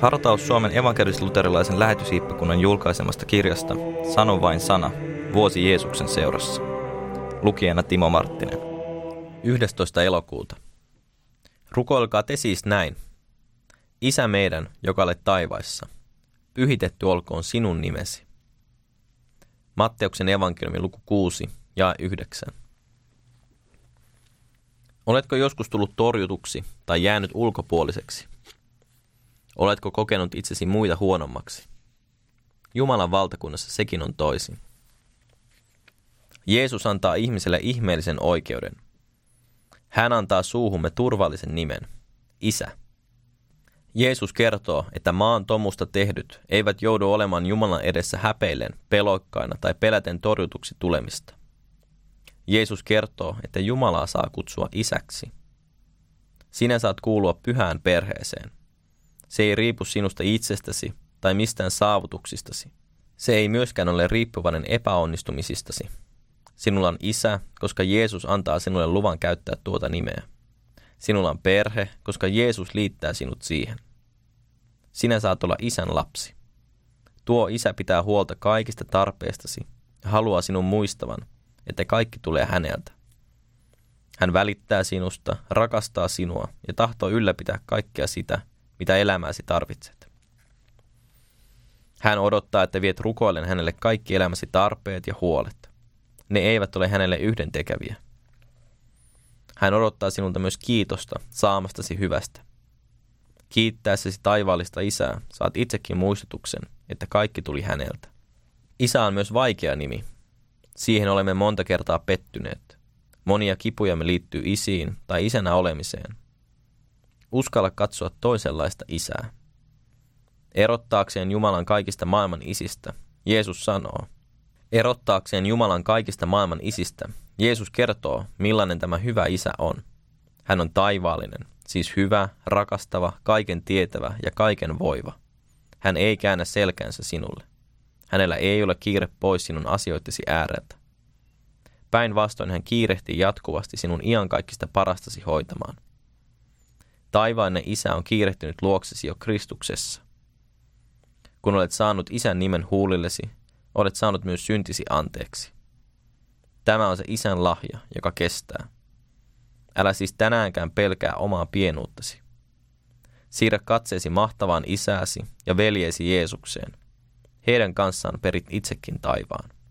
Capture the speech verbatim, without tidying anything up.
Hartaus Suomen evankelis-luterilaisen lähetyshiippakunnan julkaisemasta kirjasta Sano vain sana, vuosi Jeesuksen seurassa. Lukijana Timo Marttinen. yhdestoista elokuuta. Rukoilkaa te siis näin. Isä meidän, joka olet taivaissa, pyhitetty olkoon sinun nimesi. Matteuksen evankeliumi luku kuusi ja yhdeksän. Oletko joskus tullut torjutuksi tai jäänyt ulkopuoliseksi? Oletko kokenut itsesi muita huonommaksi? Jumalan valtakunnassa sekin on toisin. Jeesus antaa ihmiselle ihmeellisen oikeuden. Hän antaa suuhumme turvallisen nimen, Isä. Jeesus kertoo, että maan tomusta tehdyt eivät joudu olemaan Jumalan edessä häpeillen, pelokkaina tai peläten torjutuksi tulemista. Jeesus kertoo, että Jumalaa saa kutsua isäksi. Sinä saat kuulua pyhään perheeseen. Se ei riipu sinusta itsestäsi tai mistään saavutuksistasi. Se ei myöskään ole riippuvainen epäonnistumisistasi. Sinulla on isä, koska Jeesus antaa sinulle luvan käyttää tuota nimeä. Sinulla on perhe, koska Jeesus liittää sinut siihen. Sinä saat olla isän lapsi. Tuo isä pitää huolta kaikista tarpeistasi ja haluaa sinun muistavan, että kaikki tulee häneltä. Hän välittää sinusta, rakastaa sinua ja tahtoo ylläpitää kaikkea sitä, mitä elämääsi tarvitset. Hän odottaa, että viet rukoillen hänelle kaikki elämäsi tarpeet ja huolet. Ne eivät ole hänelle yhdentekeviä. Hän odottaa sinulta myös kiitosta saamastasi hyvästä. Kiittäessäsi taivaallista isää saat itsekin muistutuksen, että kaikki tuli häneltä. Isä on myös vaikea nimi. Siihen olemme monta kertaa pettyneet. Monia kipujamme liittyy isiin tai isänä olemiseen. Uskalla katsoa toisenlaista isää. Erottaakseen Jumalan kaikista maailman isistä, Jeesus sanoo. Erottaakseen Jumalan kaikista maailman isistä, Jeesus kertoo, millainen tämä hyvä isä on. Hän on taivaallinen, siis hyvä, rakastava, kaiken tietävä ja kaiken voiva. Hän ei käännä selkänsä sinulle. Hänellä ei ole kiire pois sinun asioittesi ääreltä. Päinvastoin hän kiirehtii jatkuvasti sinun iankaikkista parastasi hoitamaan. Taivainen isä on kiirehtynyt luoksesi jo Kristuksessa. Kun olet saanut isän nimen huulillesi, olet saanut myös syntisi anteeksi. Tämä on se isän lahja, joka kestää. Älä siis tänäänkään pelkää omaa pienuuttasi. Siirrä katseesi mahtavaan isääsi ja veljeesi Jeesukseen. Heidän kanssaan perit itsekin taivaan.